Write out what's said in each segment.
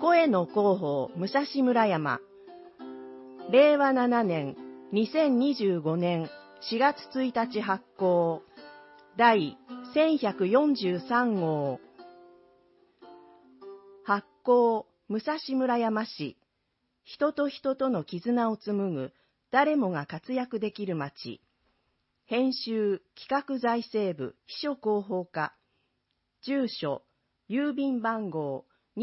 声の広報武蔵村山。令和7年2025年4月1日発行。第1143号。発行武蔵村山市。人と人との絆を紡ぐ誰もが活躍できる町。編集企画財政部秘書広報課。住所郵便番号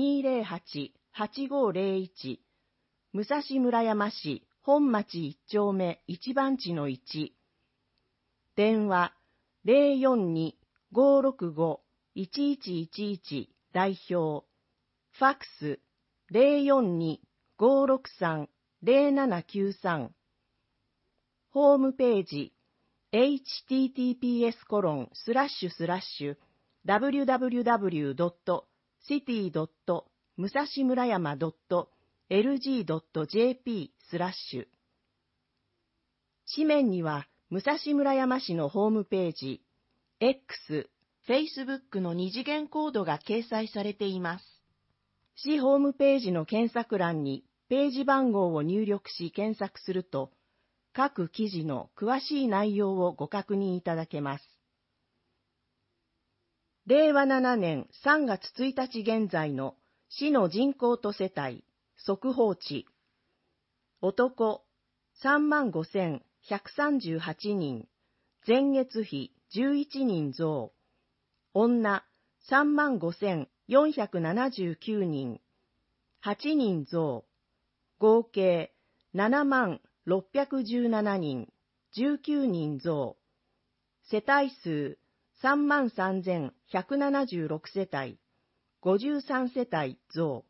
208-8501。武蔵村山市本町1丁目1番地の1。電話042-565-1111代表。ファックス042-563-0793。ホームページ https://www.city.musashimurayama.lg.jp/。紙面には武蔵村山市のホームページ、X、Facebook の二次元コードが掲載されています。市ホームページの検索欄にページ番号を入力し検索すると、各記事の詳しい内容をご確認いただけます。令和7年3月1日現在の市の人口と世帯、速報値。男35,138人、前月比11人増。女35,479人、8人増。合計77,617人、19人増。世帯数33,176世帯、53世帯増。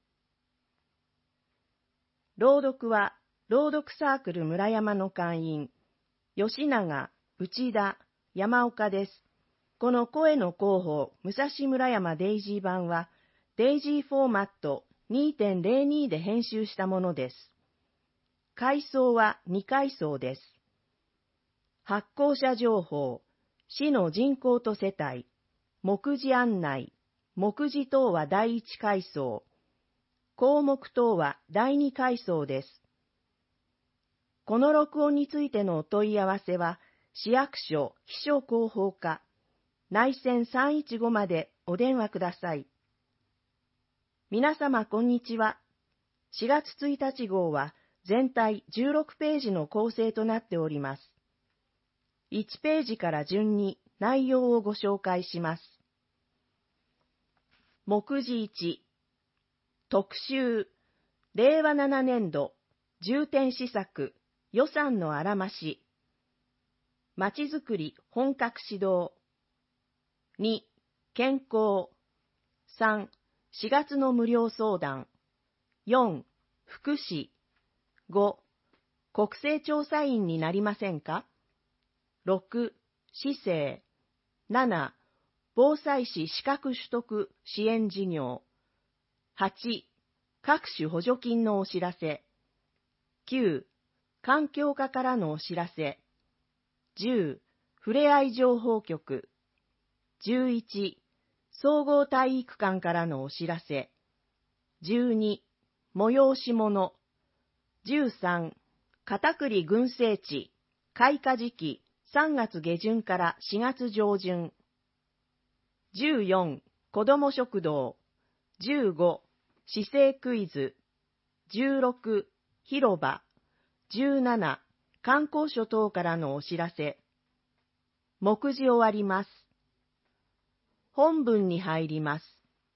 朗読は朗読サークル村山の会員、吉永、内田、山岡です。この声の広報武蔵村山デイジー版はデイジーフォーマット 2.02 で編集したものです。階層は2階層です。発行者情報、市の人口と世帯、目次案内、目次等は第1階層、項目等は第2階層です。この録音についてのお問い合わせは、市役所秘書広報課、内線315までお電話ください。皆様こんにちは。4月1日号は全体16ページの構成となっております。1ページから順に内容をご紹介します。目次1、特集、令和7年度重点施策予算のあらまし。まちづくり本格始動。2、健康。3、4月の無料相談。4、福祉。5、国勢調査員になりませんか。6、市政。7、防災士資格取得支援事業。8、各種補助金のお知らせ。9、環境課からのお知らせ。10、ふれあい情報局。11、総合体育館からのお知らせ。12、催し物。13、片栗群生地、開花時期3月下旬から4月上旬。14、子ども食堂。15、市政クイズ。16、広場。17、観光所等からのお知らせ。目次終わります。本文に入ります。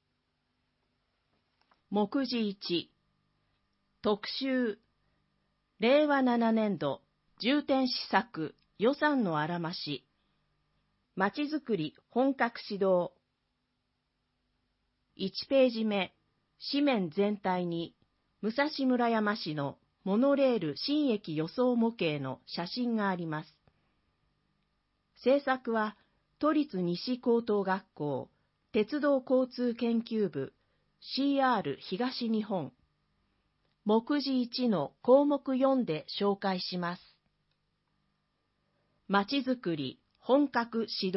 目次1、特集、令和7年度重点施策予算のあらまし。まちづくり本格始動。1ページ目、紙面全体に武蔵村山市のモノレール新駅予想模型の写真があります。制作は都立西高等学校鉄道交通研究部 CR 東日本。目次1の項目4で紹介します。まちづくり本格始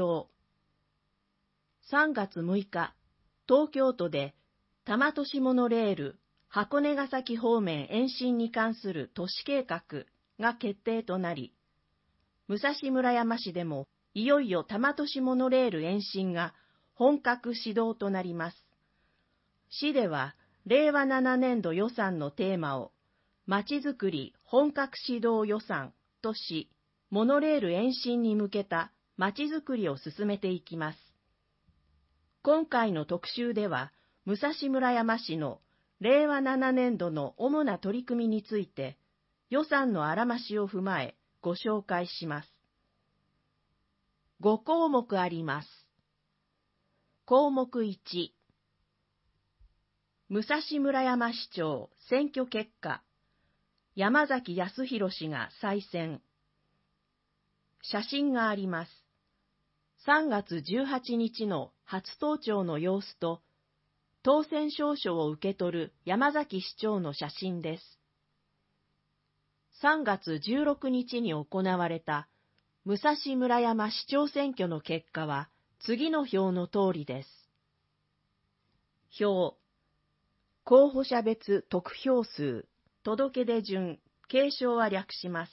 動。3月6日、東京都で多摩都市モノレール箱根ヶ崎方面延伸に関する都市計画が決定となり、武蔵村山市でもいよいよ多摩都市モノレール延伸が本格始動となります。市では令和7年度予算のテーマをまちづくり本格始動予算とし、モノレール延伸に向けたまちづくりを進めていきます。今回の特集では、武蔵村山市の令和7年度の主な取り組みについて、予算のあらましを踏まえご紹介します。5項目あります。項目1、武蔵村山市長選挙結果、山崎康弘氏が再選。写真があります。3月18日の初登庁の様子と、当選証書を受け取る山崎市長の写真です。3月16日に行われた武蔵村山市長選挙の結果は次の表の通りです。表、候補者別得票数、届出順、継承は略します。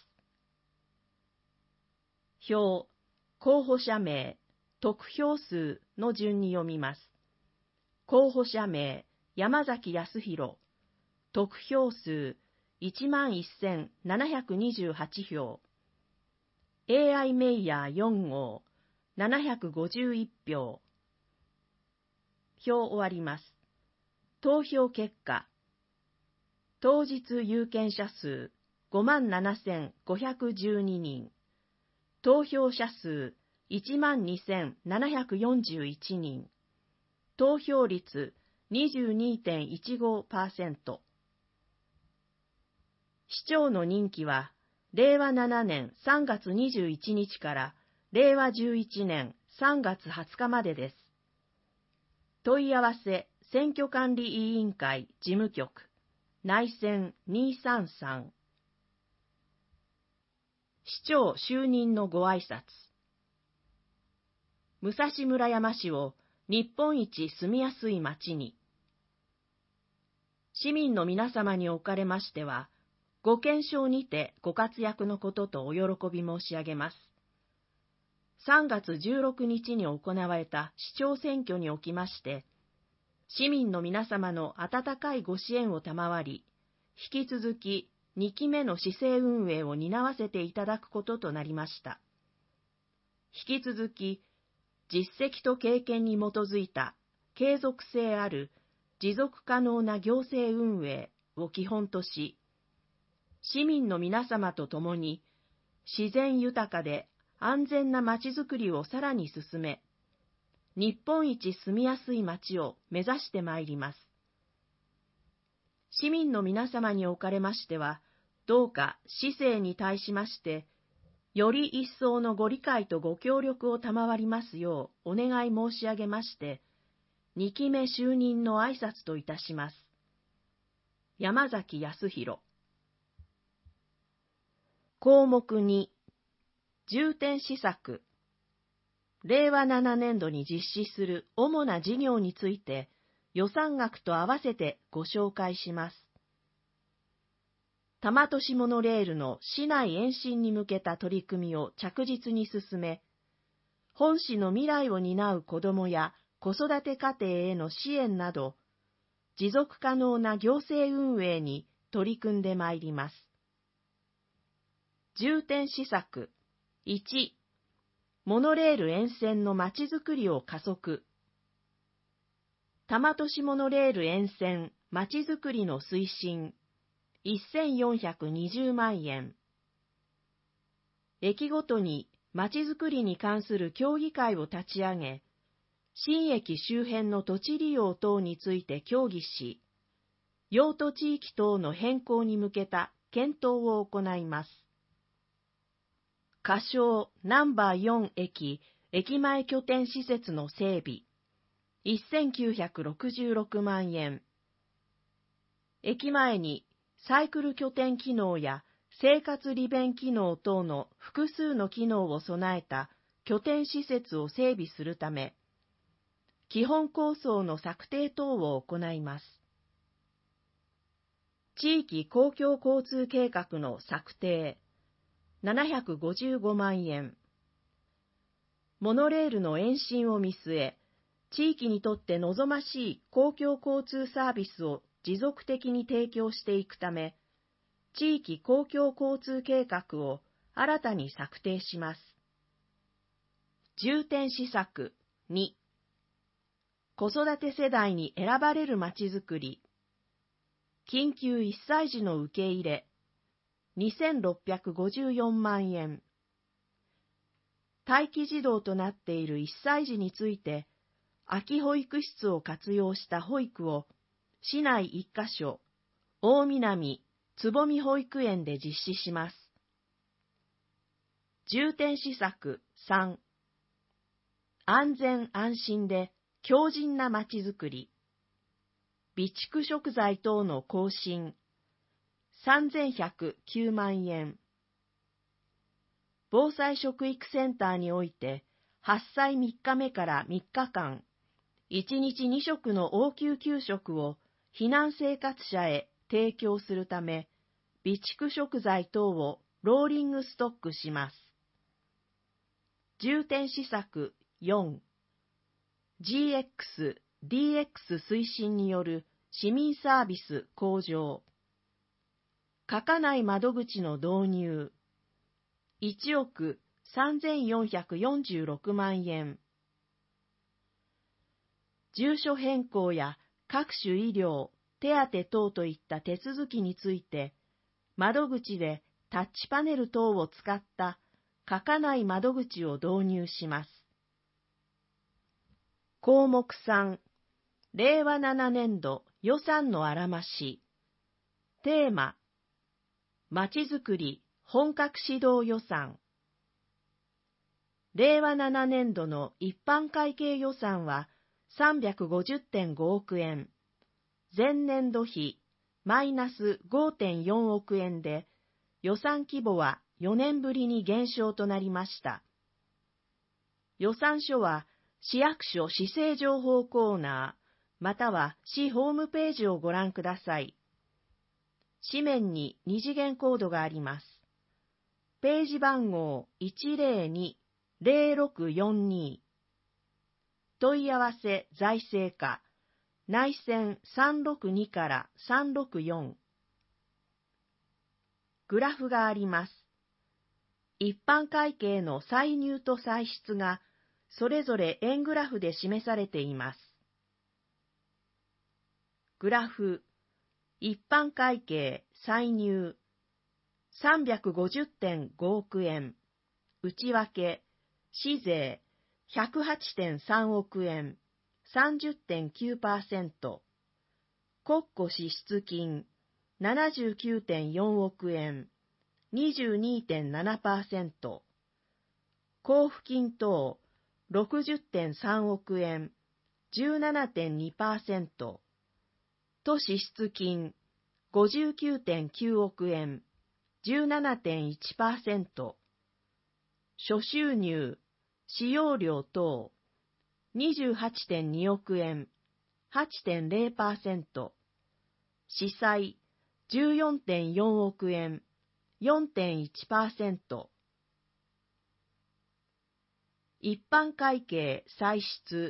表、候補者名、得票数の順に読みます。候補者名、山崎康弘。得票数、11,728票。AI メイヤー4号、751票。表終わります。投票結果。当日有権者数、57,512人。投票者数、12,741人。投票率 22.15%。市長の任期は、令和7年3月21日から令和11年3月20日までです。問い合わせ選挙管理委員会事務局、内線233。市長就任のご挨拶。武蔵村山市を日本一住みやすい町に。市民の皆様におかれましては、ご健勝にてご活躍のこととお喜び申し上げます。3月16日に行われた市長選挙におきまして、市民の皆様の温かいご支援を賜り、引き続き2期目の市政運営を担わせていただくこととなりました。引き続き、実績と経験に基づいた継続性ある持続可能な行政運営を基本とし、市民の皆様と共に自然豊かで安全なまちづくりをさらに進め、日本一住みやすい町を目指してまいります。市民の皆様におかれましては、どうか市政に対しまして、より一層のご理解とご協力を賜りますようお願い申し上げまして、2期目就任の挨拶といたします。山崎康弘。項目2、重点施策。令和7年度に実施する主な事業について、予算額と合わせてご紹介します。多摩都市モノレールの市内延伸に向けた取り組みを着実に進め、本市の未来を担う子どもや子育て家庭への支援など、持続可能な行政運営に取り組んでまいります。重点施策。1、モノレール沿線のまちづくりを加速。多摩都市モノレール沿線まちづくりの推進。1420万円。駅ごとにまちづくりに関する協議会を立ち上げ、新駅周辺の土地利用等について協議し、用途地域等の変更に向けた検討を行います。仮称ナンバー4駅、駅前拠点施設の整備。1966万円。駅前にサイクル拠点機能や生活利便機能等の複数の機能を備えた拠点施設を整備するため、基本構想の策定等を行います。 地域公共交通計画の策定、755万円。モノレールの延伸を見据え、地域にとって望ましい公共交通サービスを持続的に提供していくため、地域公共交通計画を新たに策定します。重点施策2、子育て世代に選ばれるまちづくり、緊急1歳児の受け入れ、2654万円。待機児童となっている1歳児について、空き保育室を活用した保育を、市内1カ所、大南つぼみ保育園で実施します。重点施策3、安全安心で強靭なまちづくり、備蓄食材等の更新、3109万円。防災食育センターにおいて、発災3日目から3日間、1日2食の応急給食を避難生活者へ提供するため、備蓄食材等をローリングストックします。重点施策4、GX、DX 推進による市民サービス向上。書かない窓口の導入。1億3446万円。住所変更や各種医療、手当等といった手続きについて、窓口でタッチパネル等を使った書かない窓口を導入します。項目3、令和7年度予算のあらまし。テーマ、まちづくり本格始動予算。令和7年度の一般会計予算は350.5億円。前年度比マイナス 5.4 億円で、予算規模は4年ぶりに減少となりました。予算書は市役所市政情報コーナー、または市ホームページをご覧ください。紙面に2次元コードがあります。ページ番号 102-0642。問い合わせ財政課、内線362から364。グラフがあります。一般会計の歳入と歳出がそれぞれ円グラフで示されています。グラフ、一般会計歳入 350.5 億円、内訳、市税 108.3 億円、30.9%、国庫支出金 79.4 億円、22.7%、交付金等 60.3 億円、17.2%、都支出金 59.9 億円、17.1%、諸収入、使用料等 28.2 億円、8.0%、司債 14.4 億円、4.1%。一般会計歳出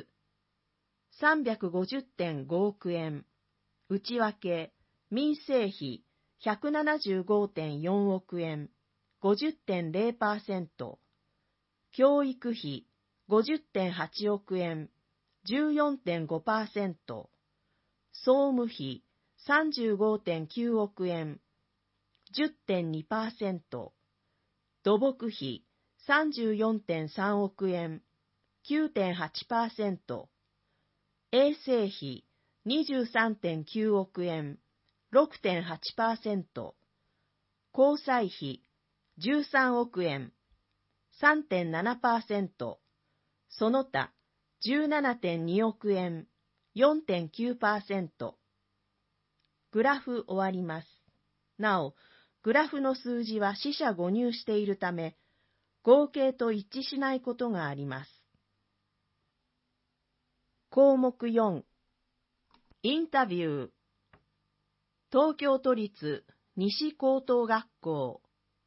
350.5 億円、内訳、民生費 175.4 億円、50.0%、教育費 50.8 億円、14.5%、総務費 35.9 億円、10.2%、土木費 34.3 億円、9.8%、衛生費 23.9 億円、6.8%、交際費13億円、3.7%、その他 17.2 億円、4.9%。グラフ終わります。なお、グラフの数字は四捨五入しているため、合計と一致しないことがあります。項目4、インタビュー。 東京都立西高等学校、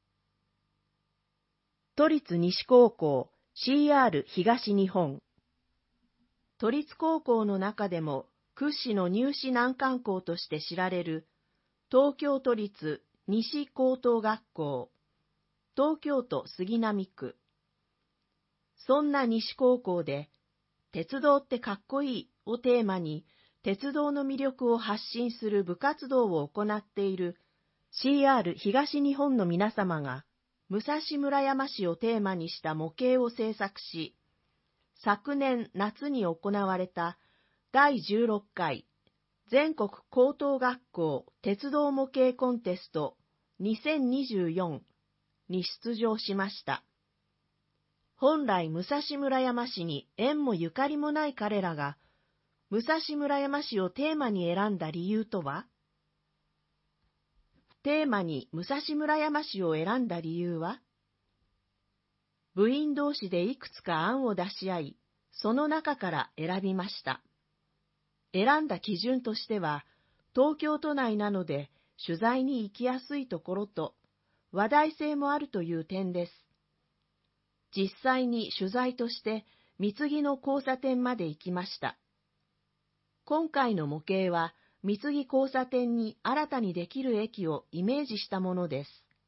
都立西高校 CR 東日本。都立高校の中でも屈指の入試難関校として知られる東京都立西高等学校、東京都杉並区。そんな西高校で、鉄道ってかっこいいをテーマに、鉄道の魅力を発信する部活動を行っている CR 東日本の皆様が、武蔵村山市をテーマにした模型を制作し、昨年夏に行われた第16回全国高等学校鉄道模型コンテスト2024に出場しました。本来武蔵村山市に縁もゆかりもない彼らが、武蔵村山市をテーマに選んだ理由とは？テーマに武蔵村山市を選んだ理由は、部員同士でいくつか案を出し合い、その中から選びました。選んだ基準としては、東京都内なので取材に行きやすいところと、話題性もあるという点です。実際に取材として三木の交差点まで行きました。今回の模型は、三木交差点に新たにできる駅をイメージしたものです。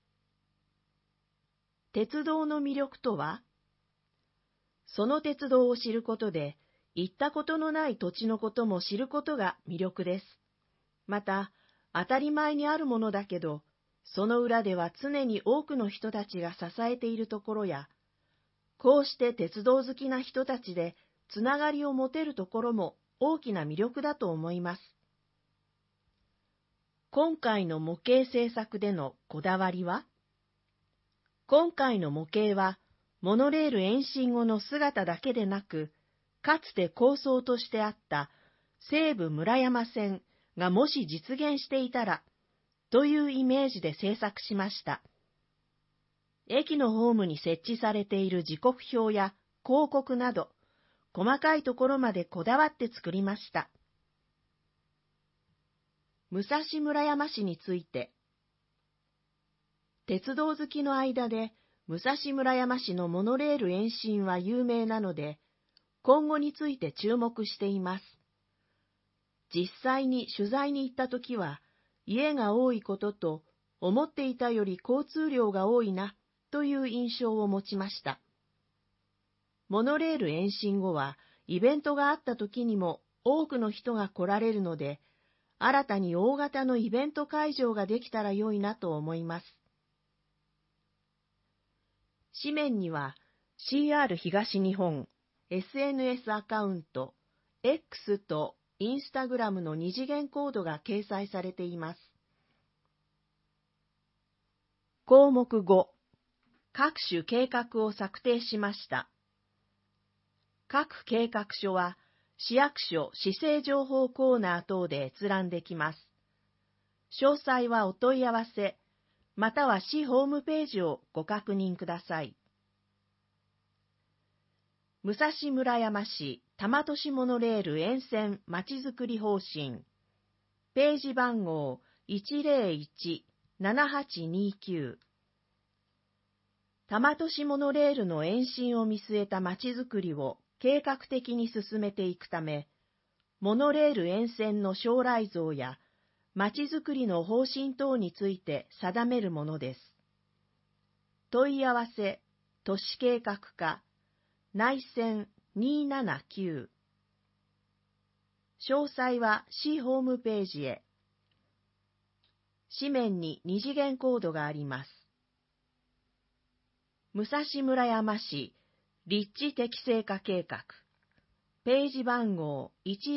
鉄道の魅力とは？その鉄道を知ることで、行ったことのない土地のことも知ることが魅力です。また、当たり前にあるものだけど、その裏では常に多くの人たちが支えているところや、こうして鉄道好きな人たちでつながりを持てるところも大きな魅力だと思います。今回の模型制作でのこだわりは？今回の模型は、モノレール延伸後の姿だけでなく、かつて構想としてあった西武村山線がもし実現していたら、というイメージで制作しました。駅のホームに設置されている時刻表や広告など、細かいところまでこだわって作りました。武蔵村山市について、鉄道好きの間で武蔵村山市のモノレール延伸は有名なので、今後について注目しています。実際に取材に行ったときは、家が多いことと、思っていたより交通量が多いな、という印象を持ちました。モノレール延伸後は、イベントがあったときにも多くの人が来られるので、新たに大型のイベント会場ができたら良いなと思います。紙面には CR 東日本 SNS アカウント X とインスタグラムの二次元コードが掲載されています。項目5、各種計画を策定しました。各計画書は市役所市政情報コーナー等で閲覧できます。詳細はお問い合わせ、または市ホームページをご確認ください。武蔵村山市多摩都市モノレール沿線まちづくり方針、ページ番号 101-7829。多摩都市モノレールの延伸を見据えたまちづくりを計画的に進めていくため、モノレール沿線の将来像やまちづくりの方針等について定めるものです。問い合わせ、都市計画課、内線279。詳細は市ホームページへ。紙面に二次元コードがあります。武蔵村山市立地適正化計画。ページ番号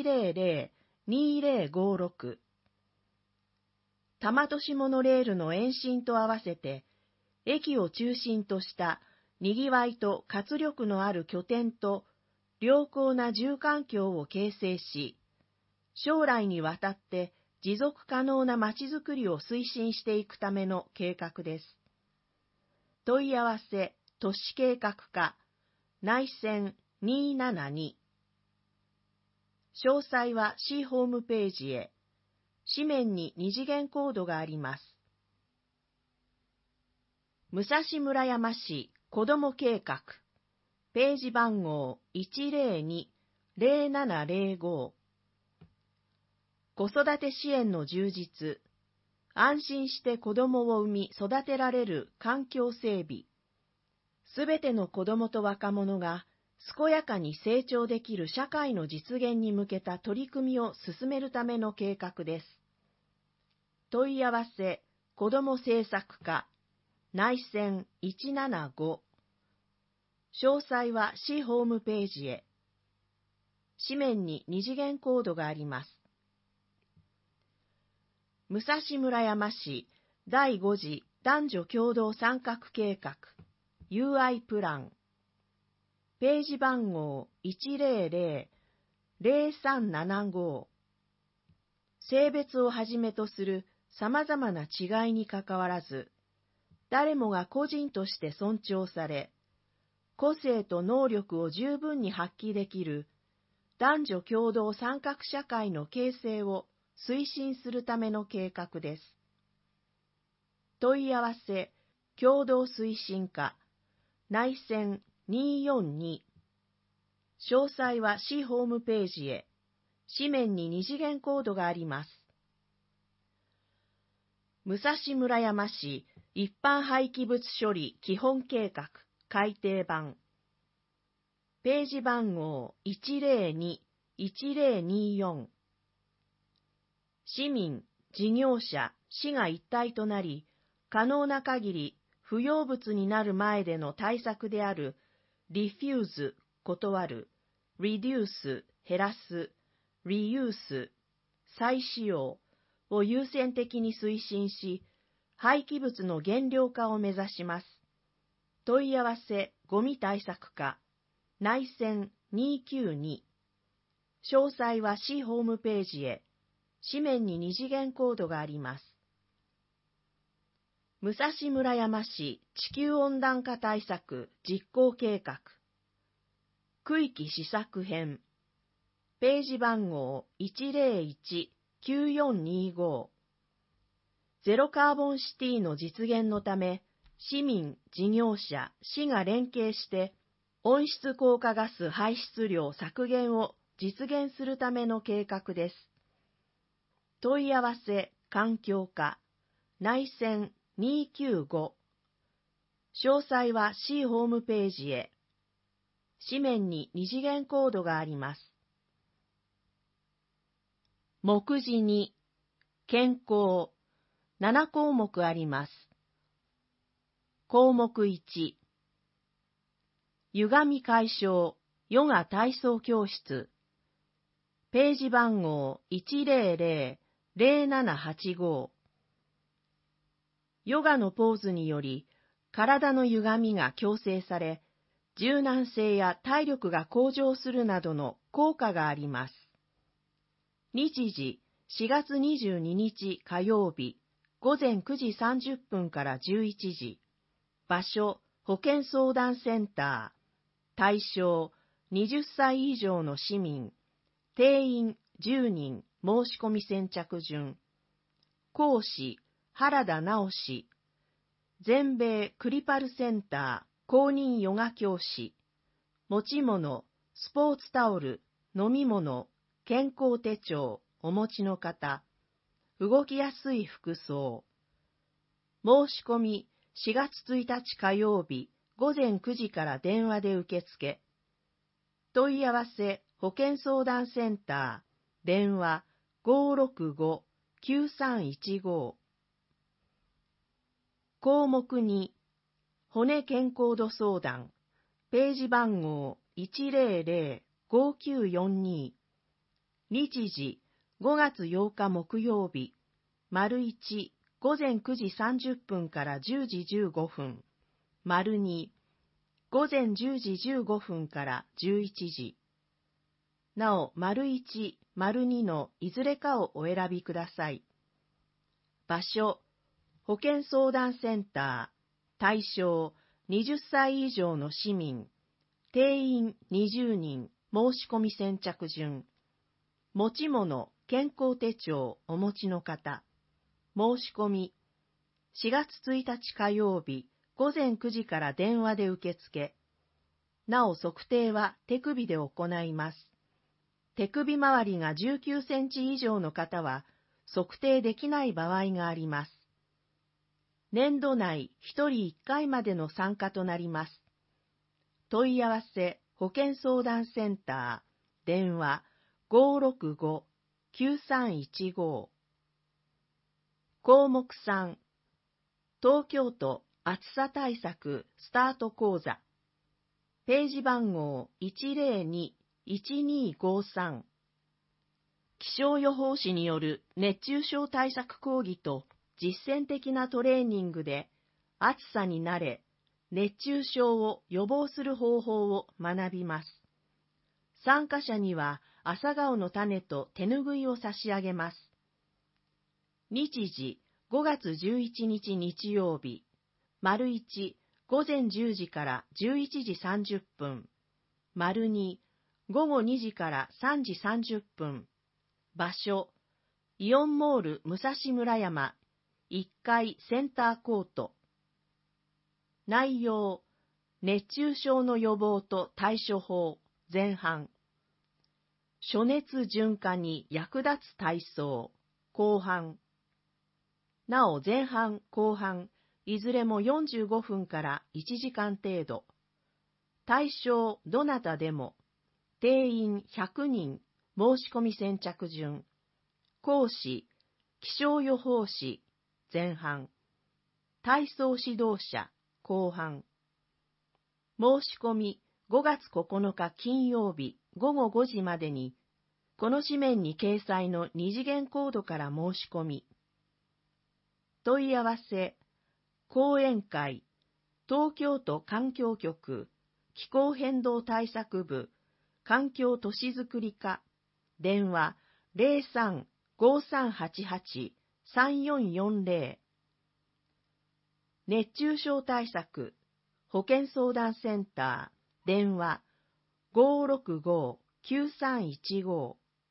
100-2056。多摩都市モノレールの延伸と合わせて、駅を中心としたにぎわいと活力のある拠点と良好な住環境を形成し、将来にわたって持続可能なまちづくりを推進していくための計画です。問い合わせ、都市計画課、内線272。詳細は市ホームページへ。 紙面に二次元コードがあります。武蔵村山市子ども計画、ページ番号 102-0705。子育て支援の充実、安心して子どもを産み育てられる環境整備、すべての子どもと若者が健やかに成長できる社会の実現に向けた取り組みを進めるための計画です。問い合わせ、子ども政策課、内線175。詳細は市ホームページへ。紙面に二次元コードがあります。武蔵村山市第5次男女共同参画計画 UI プラン、ページ番号 100-0375。性別をはじめとする様々な違いにかかわらず、誰もが個人として尊重され、個性と能力を十分に発揮できる男女共同参画社会の形成を推進するための計画です。問い合わせ、共同推進課、内線242。詳細は市ホームページへ。紙面に二次元コードがあります。武蔵村山市一般廃棄物処理基本計画改訂版、ページ番号 102-1024。市民、事業者、市が一体となり、可能な限り不要物になる前での対策であるリフューズ、断る、リデュース、減らす、リユース、再使用を優先的に推進し、廃棄物の減量化を目指します。問い合わせ、ゴミ対策課、内線292。詳細は市ホームページへ。紙面に二次元コードがあります。武蔵村山市地球温暖化対策実行計画、区域施策編、ページ番号 101-9425。ゼロカーボンシティの実現のため、市民、事業者、市が連携して、温室効果ガス排出量削減を実現するための計画です。問い合わせ、環境課、内線295。詳細は市ホームページへ。紙面に二次元コードがあります。目次2、健康、7項目あります。項目1、歪み解消、ヨガ体操教室、ページ番号 100-0785。ヨガのポーズにより、体の歪みが矯正され、柔軟性や体力が向上するなどの効果があります。日時、4月22日火曜日、午前9時30分から11時。場所、保健相談センター。対象、20歳以上の市民。定員10人、申し込み先着順。講師、原田直氏。全米クリパルセンター公認ヨガ教師。持ち物、スポーツタオル、飲み物、健康手帳、お持ちの方。動きやすい服装。申し込み、4月1日火曜日、午前9時から電話で受付。問い合わせ、保健相談センター、電話 565-9315。項目2、骨健康度相談、ページ番号 100-5942。日時、5月8日木曜日、丸1、午前9時30分から10時15分、丸2、午前10時15分から11時。なお、丸1、丸2のいずれかをお選びください。場所、保健相談センター、対象、20歳以上の市民、定員20人、申し込み先着順。持ち物、 健康手帳お持ちの方、申し込み、4月1日火曜日午前9時から電話で受付。なお測定は手首で行います。手首周りが19センチ以上の方は測定できない場合があります。年度内1人1回までの参加となります。問い合わせ保健相談センター、電話 565-9315。項目3、東京都暑さ対策スタート講座。ページ番号 102-1253。気象予報士による熱中症対策講義と実践的なトレーニングで暑さに慣れ、熱中症を予防する方法を学びます。参加者には朝顔の種と手ぬぐいを差し上げます。日時5月11日日曜日、丸1、午前10時から11時30分、丸2、午後2時から3時30分、場所、イオンモール武蔵村山、1階センターコート。内容、熱中症の予防と対処法、前半。暑熱順化に役立つ体操、後半。なお前半、後半、いずれも45分から1時間程度。対象どなたでも、定員100人、申し込み先着順。講師、気象予報士、前半。体操指導者、後半。申し込み5月9日金曜日午後5時までに、この紙面に掲載の二次元コードから申し込み。問い合わせ、講演会、東京都環境局、気候変動対策部、環境都市づくり課、電話03-5388-3440。熱中症対策、保健相談センター、電話565-9315。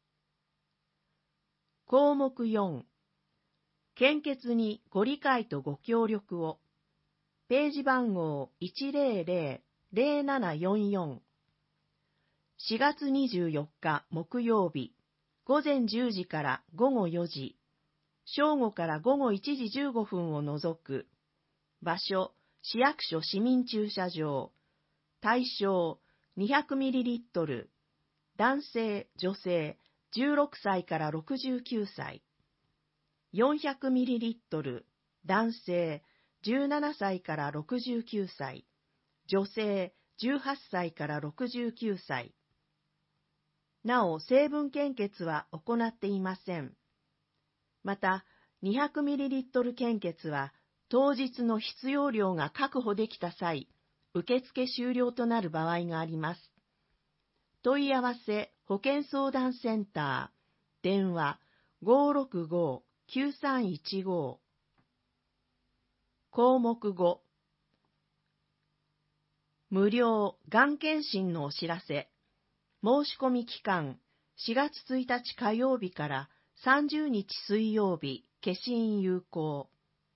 項目4、献血にご理解とご協力を。ページ番号 100-0744。4月24日木曜日、午前10時から午後4時、正午から午後1時15分を除く。場所、市役所市民駐車場。対象、200ml。男性、女性、16歳から69歳。400ml。男性、17歳から69歳。女性、18歳から69歳。なお、成分献血は行っていません。また、200ml 献血は、当日の必要量が確保できた際、受付終了となる場合があります。問い合わせ保健相談センター、電話565-9315。項目5、無料がん検診のお知らせ。申し込み期間、4月1日火曜日から30日水曜日、消印有効。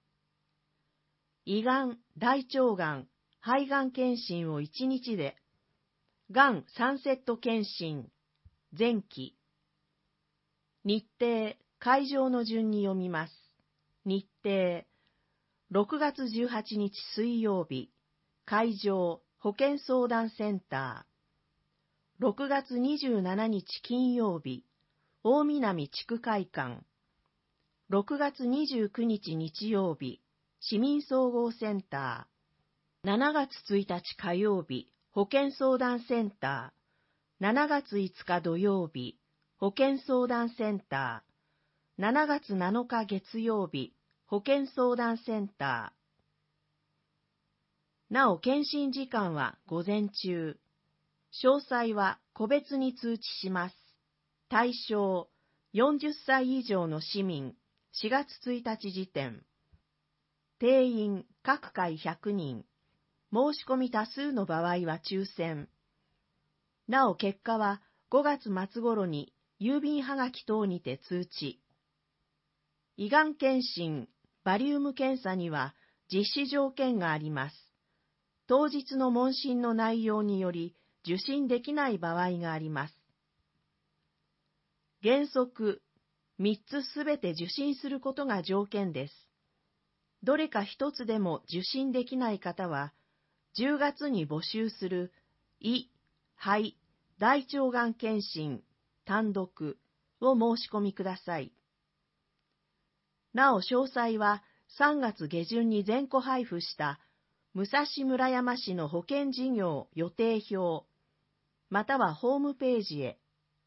胃がん、大腸がん、肺がん検診を1日で、がん3セット検診、前期。日程、会場の順に読みます。日程、6月18日水曜日、会場、保健相談センター。6月27日金曜日、大南地区会館。6月29日日曜日、市民総合センター。7月1日火曜日、保健相談センター。7月5日土曜日、保健相談センター。7月7日月曜日、保健相談センター。なお、検診時間は午前中。詳細は個別に通知します。対象、40歳以上の市民、4月1日時点。定員、各回100人。申し込み多数の場合は抽選。なお、結果は5月末頃に郵便はがき等にて通知。胃がん検診、バリウム検査には実施条件があります。当日の問診の内容により受診できない場合があります。原則、3つすべて受診することが条件です。どれか1つでも受診できない方は、10月に募集する胃、肺、大腸がん検診、単独を申し込みください。なお詳細は3月下旬に全戸配布した武蔵村山市の保険事業予定表、またはホームページへ。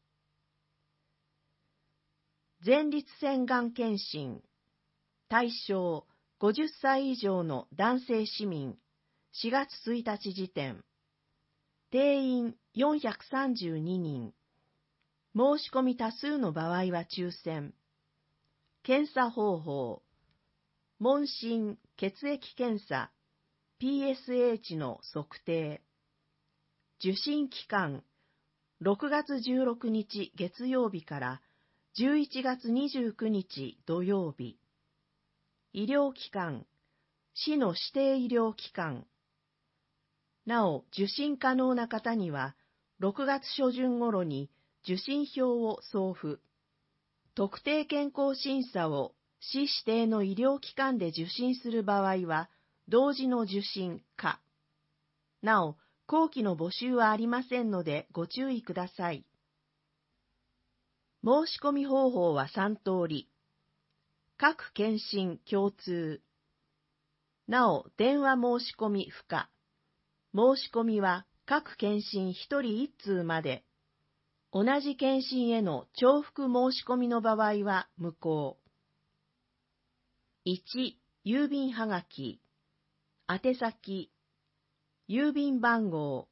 前立腺がん検診、対象50歳以上の男性市民、4月1日時点、定員432人、申し込み多数の場合は抽選。検査方法、問診血液検査、PSH の測定。受診期間、6月16日月曜日から11月29日土曜日。医療機関、市の指定医療機関。なお、受診可能な方には、6月初旬頃に受診票を送付。特定健康審査を市指定の医療機関で受診する場合は、同時の受診か。なお、後期の募集はありませんのでご注意ください。申し込み方法は3通り。各検診共通。なお、電話申し込み不可。申し込みは各検診1人1通まで。同じ検診への重複申し込みの場合は無効。1、郵便はがき。宛先、郵便番号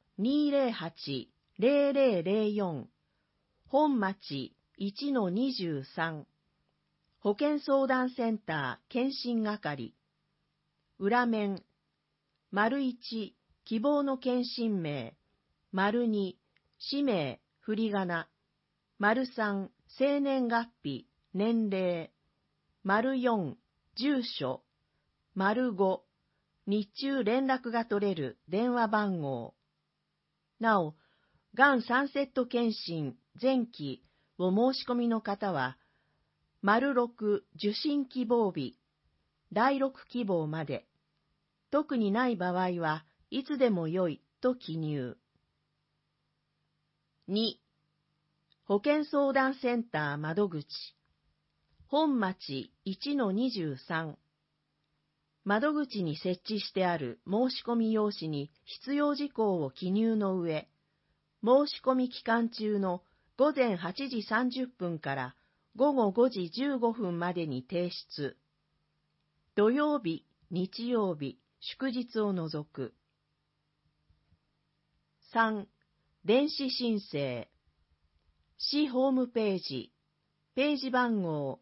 208-0004、本町 1-23、保健相談センター検診係。裏面、①希望の検診名、②氏名、振り仮名、③生年月日、年齢、�4住所、⑤日中連絡が取れる電話番号。なお、がん3セット検診前期を申し込みの方は、⑥受診希望日、第6希望まで、特にない場合はいつでもよいと記入。2、保健相談センター窓口、本町 1-23、窓口に設置してある申し込み用紙に必要事項を記入の上、申し込み期間中の午前8時30分から午後5時15分までに提出。土曜日、日曜日、祝日を除く。3、電子申請。市ホームページ、ページ番号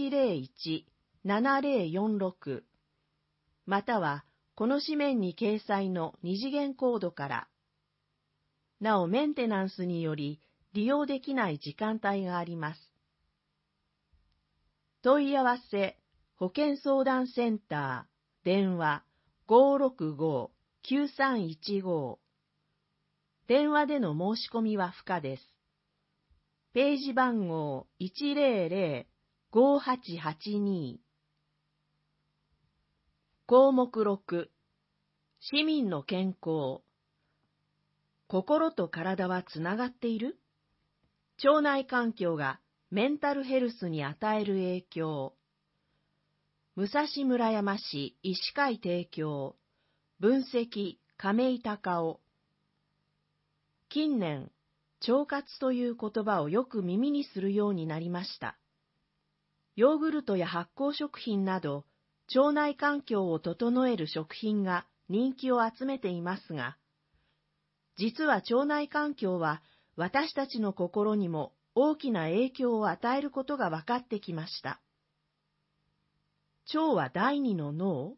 101-7046、またはこの紙面に掲載の二次元コードから。なお、メンテナンスにより利用できない時間帯があります。問い合わせ、保健相談センター、電話565-9315。電話での申し込みは不可です。ページ番号100-5882。項目6、市民の健康。心と体はつながっている？腸内環境がメンタルヘルスに与える影響。武蔵村山市医師会提供。分析亀井隆夫。近年、腸活という言葉をよく耳にするようになりました。ヨーグルトや発酵食品など、腸内環境を整える食品が人気を集めていますが、実は腸内環境は私たちの心にも大きな影響を与えることが分かってきました。腸は第二の脳？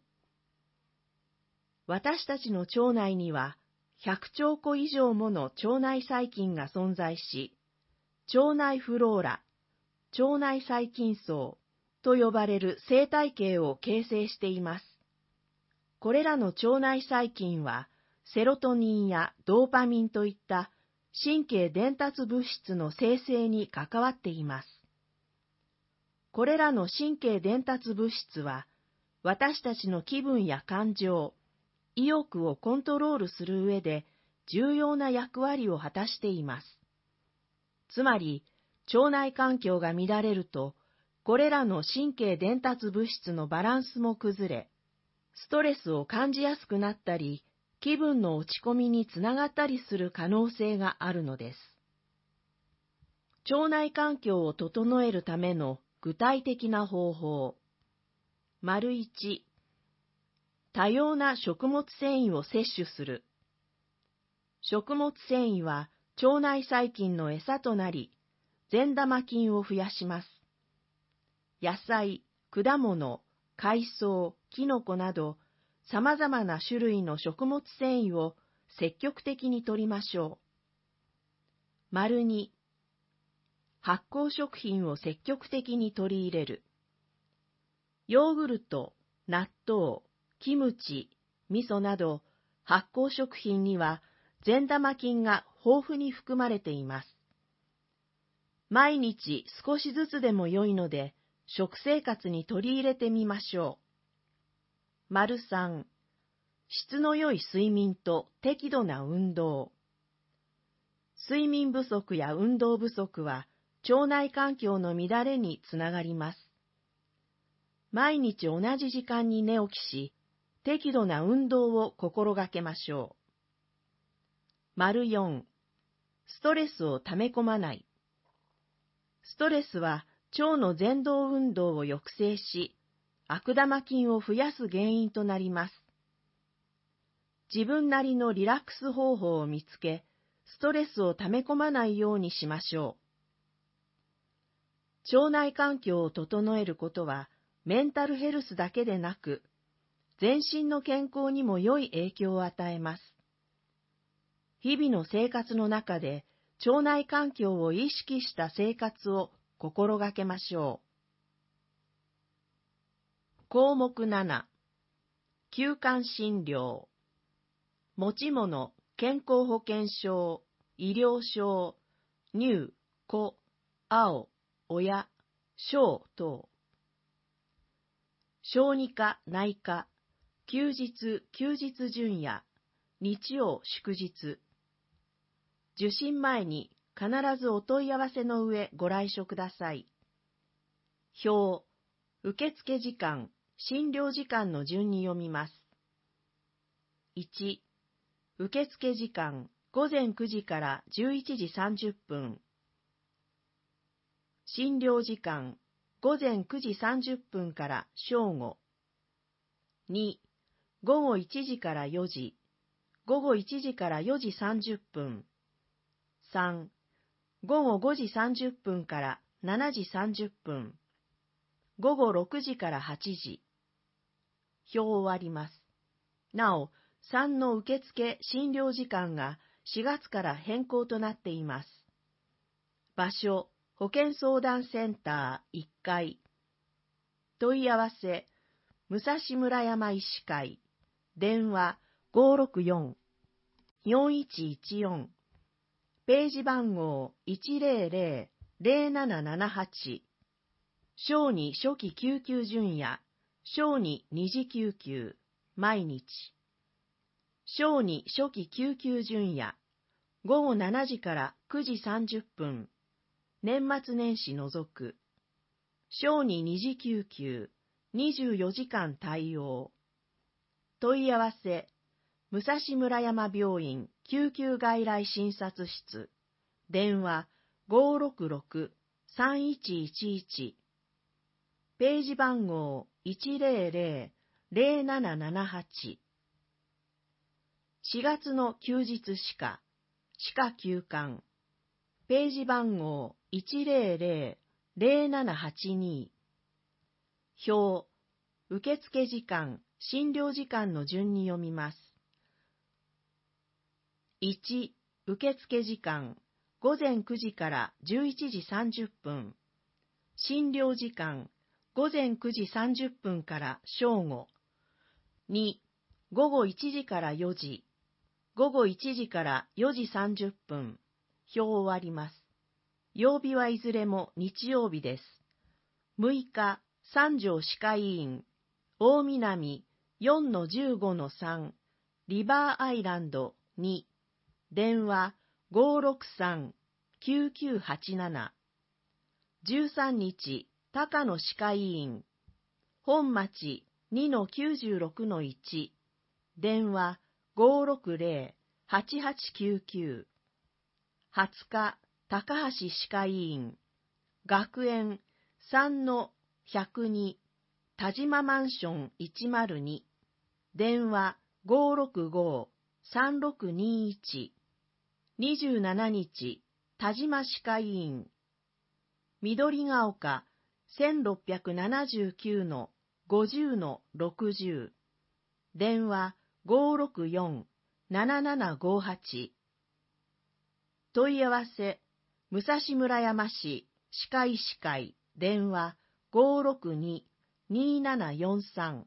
私たちの腸内には100兆個以上もの腸内細菌が存在し、腸内フローラ、 腸内細菌層と呼ばれる生態系を形成しています。これらの腸内細菌は、セロトニンやドーパミンといった神経伝達物質の生成に関わっています。これらの神経伝達物質は、私たちの気分や感情、意欲をコントロールする上で重要な役割を果たしています。つまり、腸内環境が乱れると、これらの神経伝達物質のバランスも崩れ、ストレスを感じやすくなったり、気分の落ち込みにつながったりする可能性があるのです。腸内環境を整えるための具体的な方法。1、多様な食物繊維を摂取する。食物繊維は腸内細菌の餌となり、善玉菌を増やします。野菜、果物、海藻、キノコなど、様々な種類の食物繊維を積極的に摂りましょう。2、発酵食品を積極的に取り入れる。ヨーグルト、納豆、キムチ、味噌など発酵食品には善玉菌が豊富に含まれています。毎日少しずつでも良いので食生活に取り入れてみましょう。3、質の良い睡眠と適度な運動。睡眠不足や運動不足は腸内環境の乱れにつながります。毎日同じ時間に寝起きし、適度な運動を心がけましょう。4、ストレスを溜め込まない。ストレスは腸の蠕動運動を抑制し、悪玉菌を増やす原因となります。自分なりのリラックス方法を見つけ、ストレスを溜め込まないようにしましょう。腸内環境を整えることは、メンタルヘルスだけでなく、全身の健康にも良い影響を与えます。日々の生活の中で、腸内環境を意識した生活を心がけましょう。項目7、休館診療。持ち物、健康保険証、医療証、乳、子、青、親、小等。小児科、内科、休日準夜、日曜祝日。受診前に必ずお問い合わせの上ご来所ください。表、受付時間、診療時間の順に読みます。1、受付時間、午前9時から11時30分。診療時間、午前9時30分から正午。2、午後1時から4時、午後1時から4時30分。3、午後5時30分から7時30分。午後6時から8時。表を終わります。なお、3の受付診療時間が4月から変更となっています。場所、保健相談センター1階。問い合わせ、武蔵村山医師会。電話564-4114。ページ番号100-0778。小児初期救急準夜、小児二次救急、毎日。小児初期救急準夜、午後7時から9時30分。年末年始除く。小児二次救急、24時間対応。問い合わせ、武蔵村山病院救急外来診察室。電話566-3111。ページ番号100-0778。4月の休日歯科休館。ページ番号100-0782。表、受付時間、診療時間の順に読みます。1、受付時間、午前9時から11時30分。 診療時間午前9時30分から正午。2、午後1時から4時。午後1時から4時30分。表を終わります。曜日はいずれも日曜日です。6日、三条歯科医院、大南 4-15-3、リバーアイランド2、電話563-9987。13日、高野歯科医院、本町 2-96-1、電話560-8899。20日、高橋歯科医院、学園 3-102、田島マンション102、電話565-3621。27日、田島歯科医院、緑が丘 1679-50-60、電話564-7758。問い合わせ、武蔵村山市歯科医師会、電話562-2743。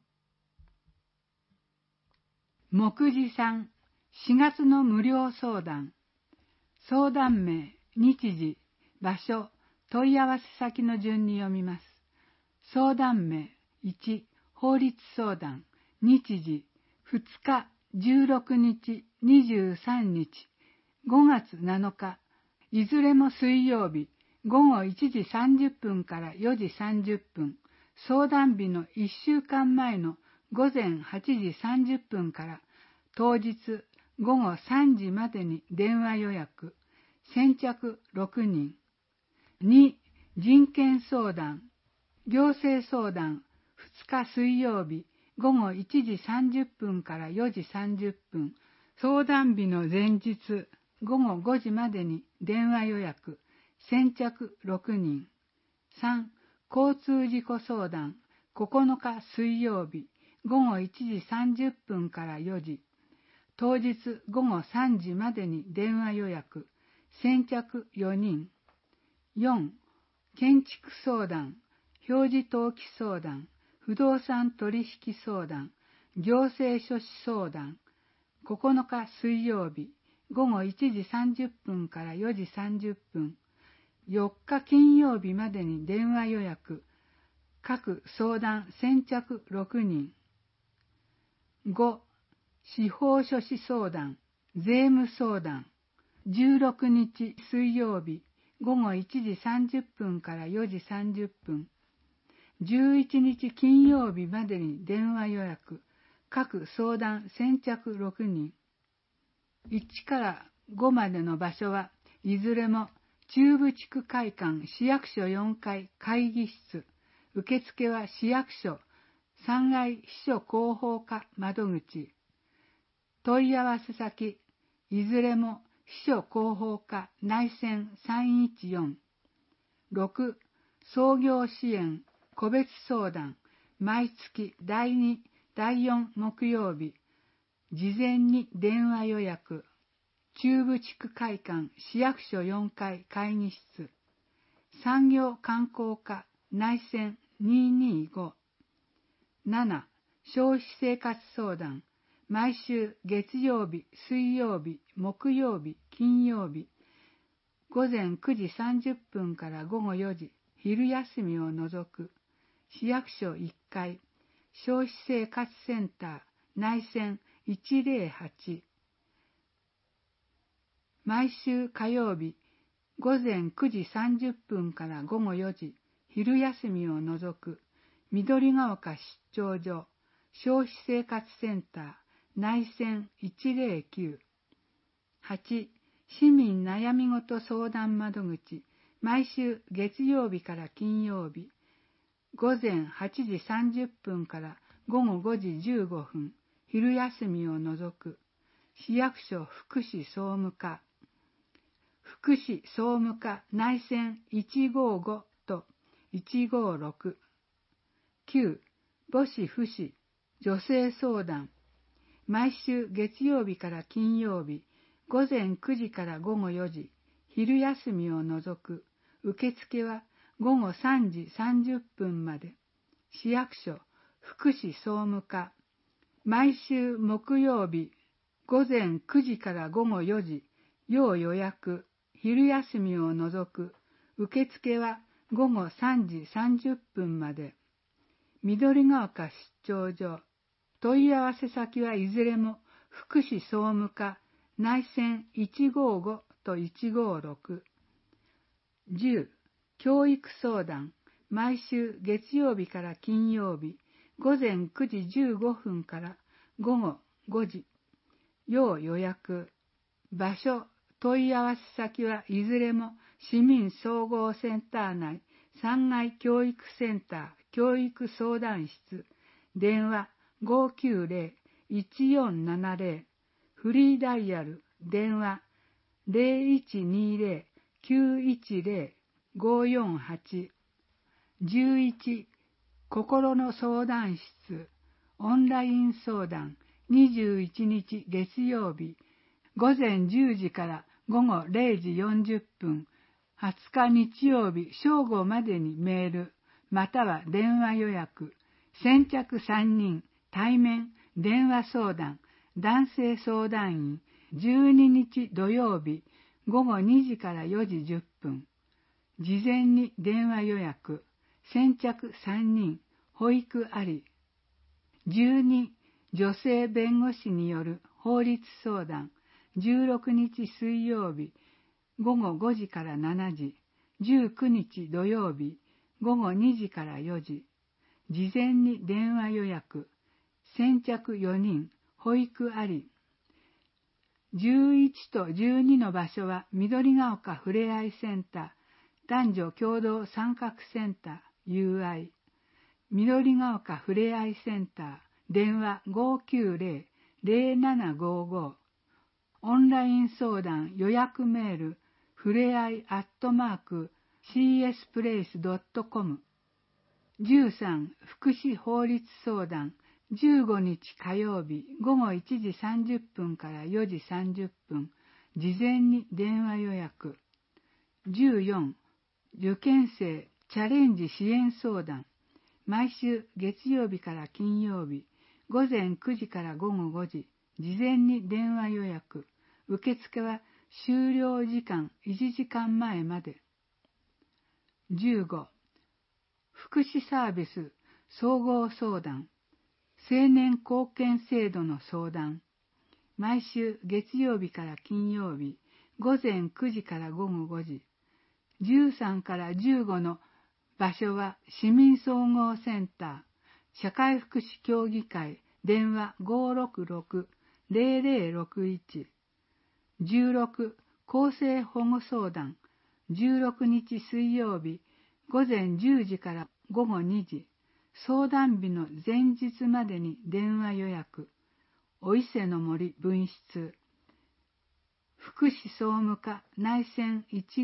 目次3、4月の無料相談。相談名、日時、場所、問い合わせ先の順に読みます。相談名、1、法律相談。日時、2日、16日、23日、5月7日、いずれも水曜日、午後1時30分から4時30分、相談日の1週間前の午前8時30分から当日午後3時までに電話予約。先着6人。2、人権相談。行政相談2日水曜日午後1時30分から4時30分。相談日の前日午後5時までに電話予約。先着6人。3、交通事故相談9日水曜日午後1時30分から4時。当日午後3時までに電話予約。先着4人。4、建築相談、表示登記相談、不動産取引相談、行政書士相談。9日水曜日午後1時30分から4時30分。4日金曜日までに電話予約。各相談先着6人。5、司法書士相談、税務相談。16日水曜日午後1時30分から4時30分。11日金曜日までに電話予約。各相談先着6人。1から5までの場所はいずれも中部地区会館市役所4階会議室。受付は市役所3階秘書広報課窓口。問い合わせ先いずれも秘書広報課内線314。6、創業支援個別相談毎月第2、第4木曜日。事前に電話予約。中部地区会館市役所4階会議室。産業観光課内線225。7、消費生活相談毎週月曜日、水曜日、木曜日、金曜日。午前9時30分から午後4時、昼休みを除く。市役所1階、消費生活センター内線108。毎週火曜日、午前9時30分から午後4時、昼休みを除く。緑が丘出張所、消費生活センター内線109。8、市民悩み事相談窓口、毎週月曜日から金曜日。午前8時30分から午後5時15分、昼休みを除く。市役所福祉総務課。福祉総務課内線155と156。9、母子父子女性相談。毎週月曜日から金曜日、午前9時から午後4時、昼休みを除く。受付は午後3時30分まで。市役所福祉総務課。毎週木曜日午前9時から午後4時、要予約、昼休みを除く。受付は午後3時30分まで。緑ヶ丘出張所。問い合わせ先はいずれも福祉総務課内線155と156。10. 教育相談。毎週月曜日から金曜日、午前9時15分から午後5時。要予約。場所、問い合わせ先はいずれも市民総合センター内3階教育センター教育相談室。電話 590-1470。フリーダイヤル。電話 0120-910-548。11. 心の相談室。オンライン相談。21日月曜日、午前10時から午後0時40分、20日日曜日正午までにメール、または電話予約。先着3人、対面、電話相談、男性相談員。12日土曜日、午後2時から4時10分。事前に電話予約。先着3人、保育あり。12. 女性弁護士による法律相談。16日水曜日、午後5時から7時。19日土曜日、午後2時から4時。事前に電話予約。先着4人、保育あり。11と12の場所は緑ヶ丘ふれあいセンター、男女共同参画センター、UI。緑ヶ丘ふれあいセンター、電話 590-0755。オンライン相談予約メール、ふれあい@csplace.com。13. 福祉法律相談。15日火曜日午後1時30分から4時30分。事前に電話予約。14. 受験生チャレンジ支援相談。毎週月曜日から金曜日、午前9時から午後5時、事前に電話予約。受付は終了時間1時間前まで。15. 福祉サービス総合相談。青年貢献制度の相談。毎週月曜日から金曜日、午前9時から午後5時。13から15の場所は市民総合センター、社会福祉協議会、電話 566-0061。16. 厚生保護相談。16日水曜日、午前10時から午後2時。相談日の前日までに電話予約。お伊勢の森分室。福祉総務課内線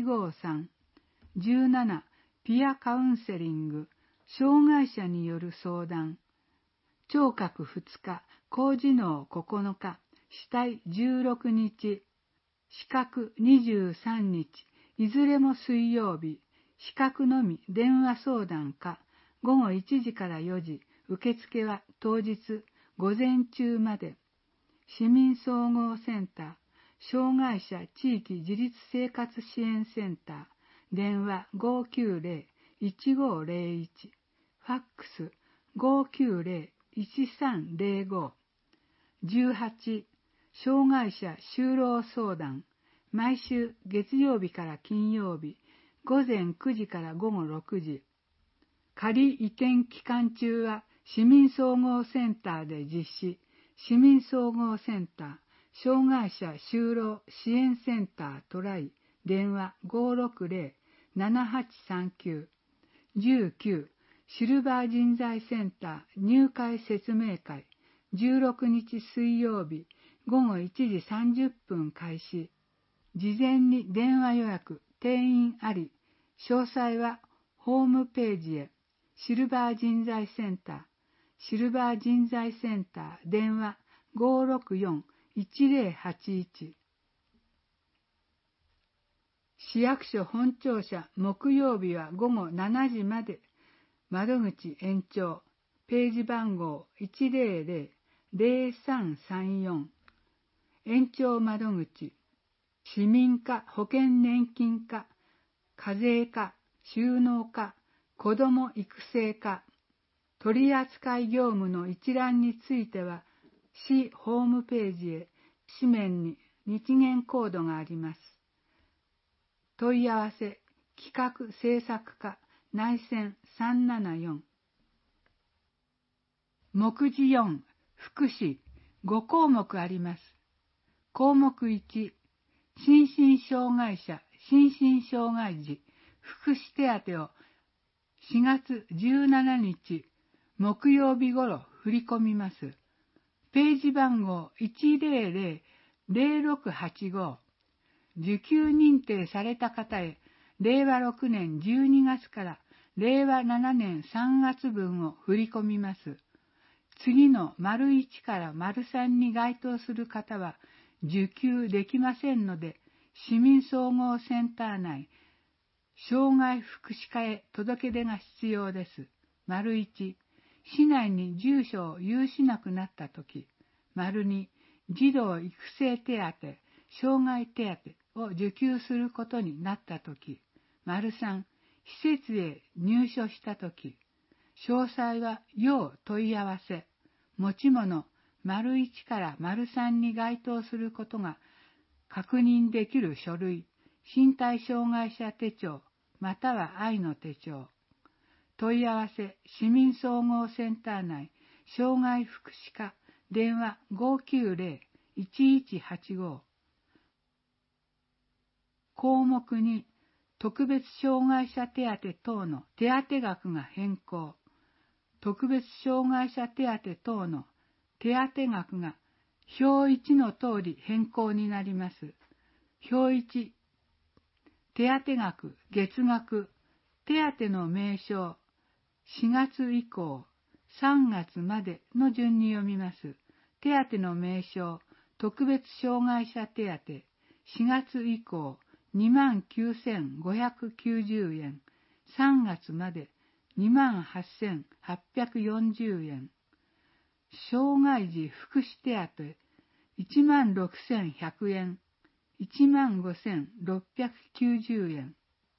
153。17. ピアカウンセリング。障害者による相談。聴覚2日、高次脳9日、死体16日、視覚23日、いずれも水曜日、視覚のみ電話相談か、午後1時から4時、受付は当日午前中まで。市民総合センター、障害者地域自立生活支援センター、電話 590-1501、ファックス 590-1305。18. 障害者就労相談。毎週月曜日から金曜日、午前9時から午後6時。仮移転期間中は市民総合センターで実施。市民総合センター、障害者就労支援センタートライ、電話 560-7839。19. シルバー人材センター入会説明会。16日水曜日、午後1時30分開始。事前に電話予約、定員あり。詳細はホームページへ。シルバー人材センター、シルバー人材センター、電話 564-1081。 市役所本庁舎木曜日は午後7時まで。窓口延長。ページ番号 100-0334。延長窓口。市民課、保険年金課、課税課、収納課、子ども育成課。取扱業務の一覧については、市ホームページへ紙面に日元コードがあります。問い合わせ、企画制作課、内線374。目次4、福祉、5項目あります。項目1、心身障害者、心身障害児、福祉手当を4月17日、木曜日頃振り込みます。ページ番号 100-0685。受給認定された方へ、令和6年12月から令和7年3月分を振り込みます。次の丸1から丸3に該当する方は受給できませんので、市民総合センター内、障害福祉課へ届け出が必要です。丸1、市内に住所を有しなくなったとき。丸2、児童育成手当、障害手当を受給することになったとき。丸3、施設へ入所したとき。詳細は要問い合わせ。持ち物、丸1から丸3に該当することが確認できる書類、身体障害者手帳、または愛の手帳。問い合わせ、市民総合センター内、障害福祉課、電話 590-1185。項目2、特別障害者手当等の手当額が変更。特別障害者手当等の手当額が表1の通り変更になります。表1、手当額、月額、手当の名称、4月以降、3月までの順に読みます。手当の名称、特別障害者手当、4月以降、29,590円、3月まで 28,840円。障害児福祉手当、16,100円、15,690円。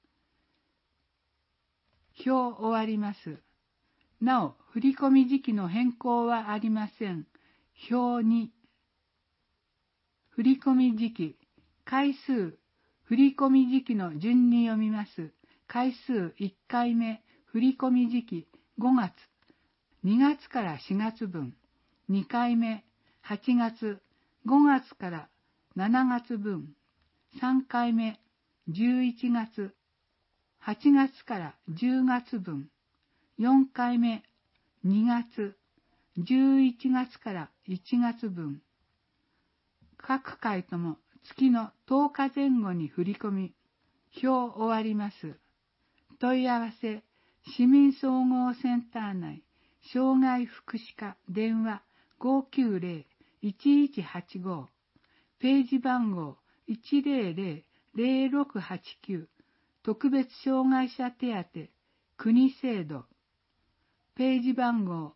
表終わります。なお、振込時期の変更はありません。表2、振込時期、回数、振込時期の順に読みます。回数1回目、振込時期5月、2月から4月分、2回目、8月、5月から7月分、3回目、11月、8月から10月分、4回目、2月、11月から1月分。各回とも月の10日前後に振り込み、表終わります。問い合わせ、市民総合センター内、障害福祉課電話 590-1185。ページ番号 100-0689。特別障害者手当、国制度。ページ番号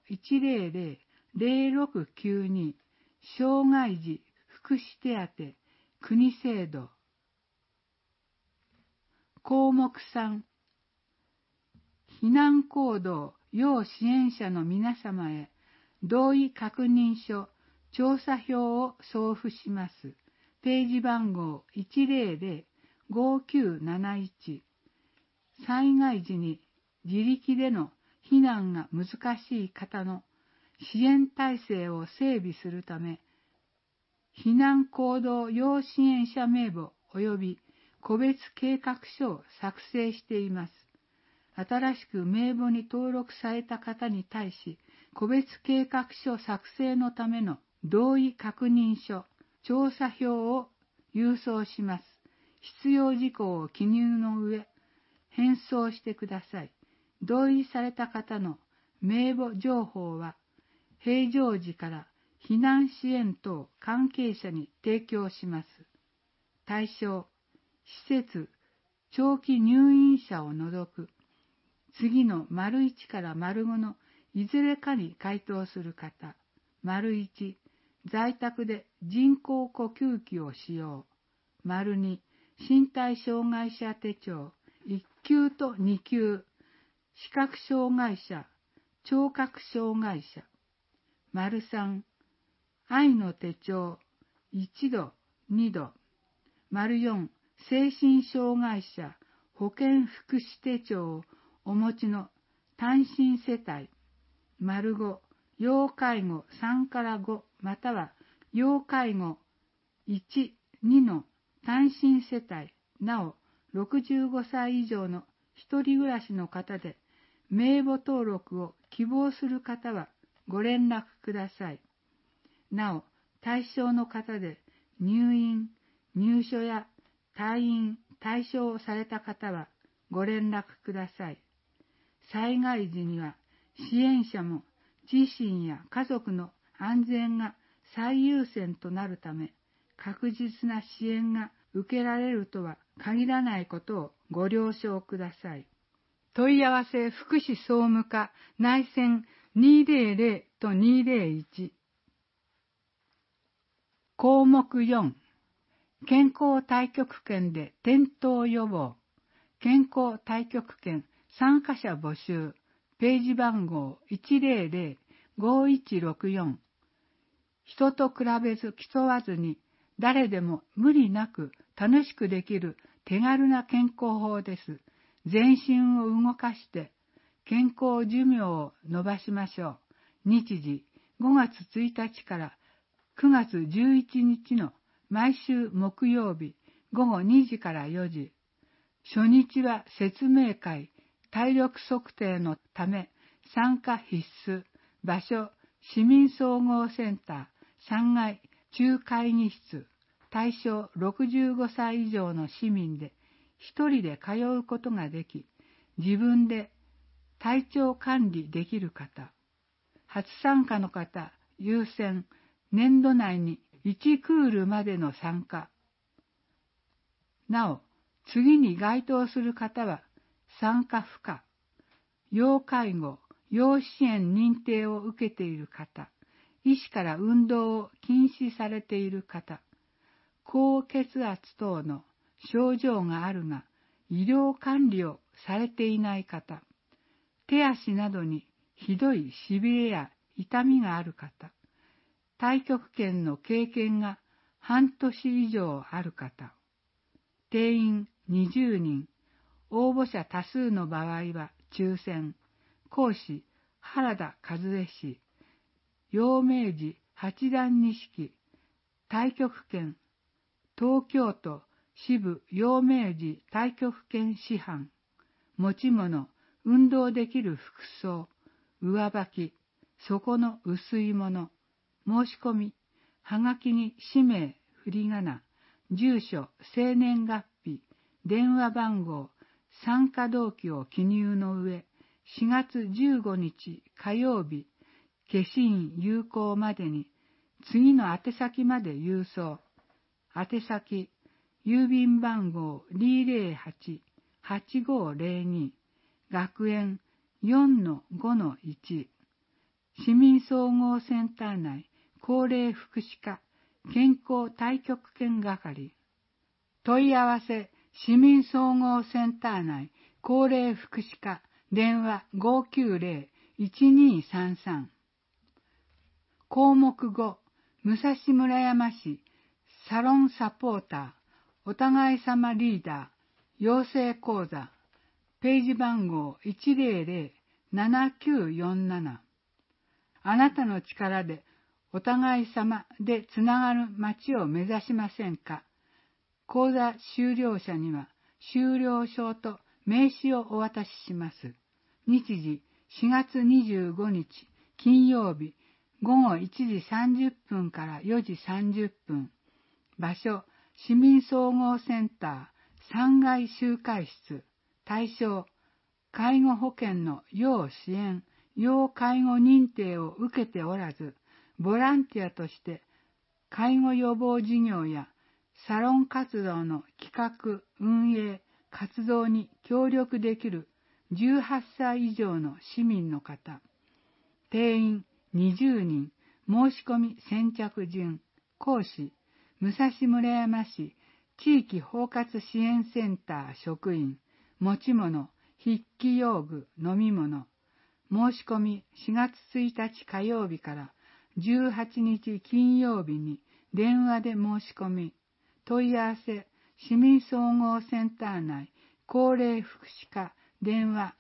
100-0692。障害児福祉手当、国制度。項目3、避難行動要支援者の皆様へ同意確認書調査票を送付します。ページ番号 100-5971。災害時に自力での避難が難しい方の支援体制を整備するため、避難行動要支援者名簿及び個別計画書を作成しています。新しく名簿に登録された方に対し、個別計画書作成のための同意確認書、調査票を郵送します。必要事項を記入の上、返送してください。同意された方の名簿情報は、平常時から避難支援等関係者に提供します。対象、施設、 長期入院者を除く。次の丸1から丸5のいずれかに該当する方。丸1、在宅で人工呼吸器を使用。丸2、身体障害者手帳1級と2級。視覚障害者、聴覚障害者。丸3、愛の手帳1度、2度。丸4、精神障害者保健福祉手帳をお持ちの単身世帯。丸5、要介護3から5または要介護1、2の単身世帯。なお、65歳以上の一人暮らしの方で名簿登録を希望する方はご連絡ください。なお、対象の方で入院、入所や退院、退所された方はご連絡ください。災害時には支援者も自身や家族の安全が最優先となるため、確実な支援が受けられるとは限らないことをご了承ください。問い合わせ福祉総務課内線200と201。項目4、健康太極拳で転倒予防。健康太極拳参加者募集。ページ番号100-5164。人と比べず競わずに誰でも無理なく楽しくできる手軽な健康法です。全身を動かして健康寿命を伸ばしましょう。日時5月1日から9月11日の毎週木曜日午後2時から4時。初日は説明会、体力測定のため参加必須。場所、市民総合センター3階中会議室。対象65歳以上の市民で一人で通うことができ、自分で体調管理できる方。初参加の方優先。年度内に1クールまでの参加。なお、次に該当する方は参加不可。要介護、要支援認定を受けている方、医師から運動を禁止されている方、高血圧等の症状があるが、医療管理をされていない方、手足などにひどいしびれや痛みがある方、太極拳の経験が半年以上ある方、定員20人、応募者多数の場合は抽選。講師、原田和恵氏。陽明寺八段錦。太極拳。東京都支部陽明寺太極拳師範。持ち物、運動できる服装。上履き、底の薄いもの。申し込み、はがきに氏名、振り仮名、住所、生年月日、電話番号、参加動機を記入の上、4月15日火曜日、消印有効までに、次の宛先まで郵送。宛先、郵便番号208-8502、学園 4-5-1、市民総合センター内、高齢福祉課、健康太極拳係。問い合わせ、市民総合センター内、高齢福祉課、電話590-1233。項目5、武蔵村山市、サロンサポーター、お互い様リーダー、養成講座、ページ番号100-7947。あなたの力でお互い様でつながる街を目指しませんか。講座修了者には修了証と名刺をお渡しします。日時4月25日金曜日午後1時30分から4時30分。場所、市民総合センター3階集会室。対象、介護保険の要支援、要介護認定を受けておらず、ボランティアとして介護予防事業やサロン活動の企画、運営、 活動に協力できる18歳以上の市民の方、定員20人、申し込み先着順、講師、武蔵村山市地域包括支援センター職員、持ち物、筆記用具、飲み物、申し込み4月1日火曜日から18日金曜日に電話で申し込み、問い合わせ、市民総合センター内、高齢福祉課、電話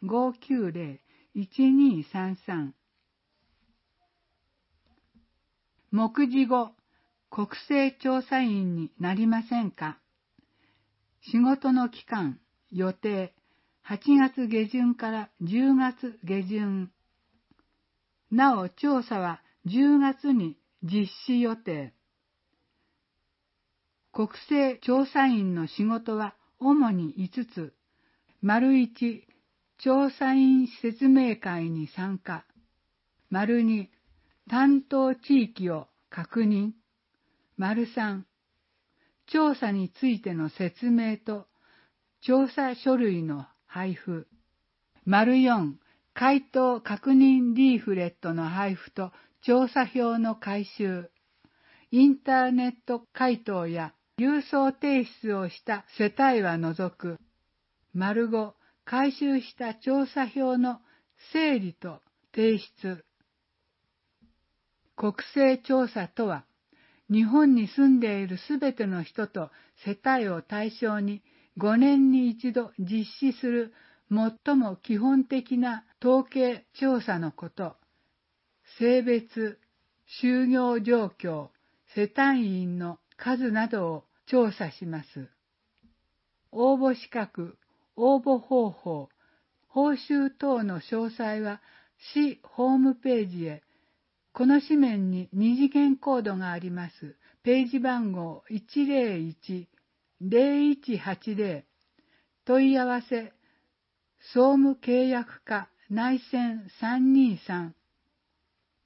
590-1233。目次後、国勢調査員になりませんか？仕事の期間、予定、8月下旬から10月下旬。なお、調査は10月に実施予定。国勢調査員の仕事は主に5つ。1、調査員説明会に参加。2、担当地域を確認。3、調査についての説明と調査書類の配布。4、回答確認リーフレットの配布と調査票の回収。インターネット回答や郵送提出をした世帯は除く。5、回収した調査票の整理と提出。国勢調査とは、日本に住んでいるすべての人と世帯を対象に5年に一度実施する最も基本的な統計調査のこと。性別、就業状況、世帯員の数などを調査します。応募資格、応募方法、報酬等の詳細は市ホームページへ。この紙面に2次元コードがあります。ページ番号 101-0180。問い合わせ、総務契約課内線323